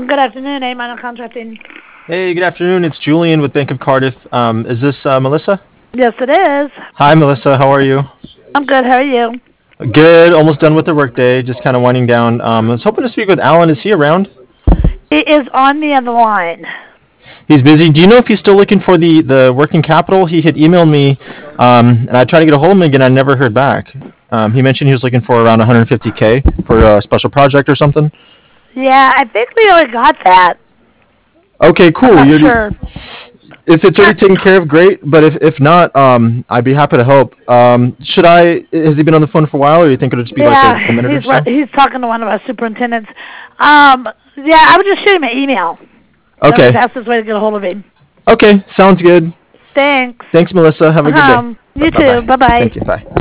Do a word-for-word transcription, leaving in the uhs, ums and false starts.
Good afternoon, A Minor Contracting. Hey, good afternoon. It's Julian with Bank of Cardiff. Um, is this uh, Melissa? Yes, it is. Hi, Melissa. How are you? I'm good. How are you? Good. Almost done with the workday. Just kind of winding down. Um, I was hoping to speak with Alan. Is he around? He is on the other line. He's busy. Do you know if he's still looking for the, the working capital? He had emailed me, um, and I tried to get a hold of him again. I never heard back. Um, he mentioned he was looking for around one hundred fifty K for a special project or something. Yeah, I think we already got that. Okay, I'm cool. not You're, sure. if it's already taken care of, great. But if, if not, um, I'd be happy to help. Um, should I? Has he been on the phone for a while, or you think it'll just be like a, a Yeah, minute or he's so? he's talking to one of our superintendents. Um, yeah, I would just shoot him an email. That was the Okay. fastest way to get a hold of him. Okay. Sounds good. Thanks. Thanks, Melissa. Have a good day. Um, Bye you too. bye. Bye bye. Thank you. Bye.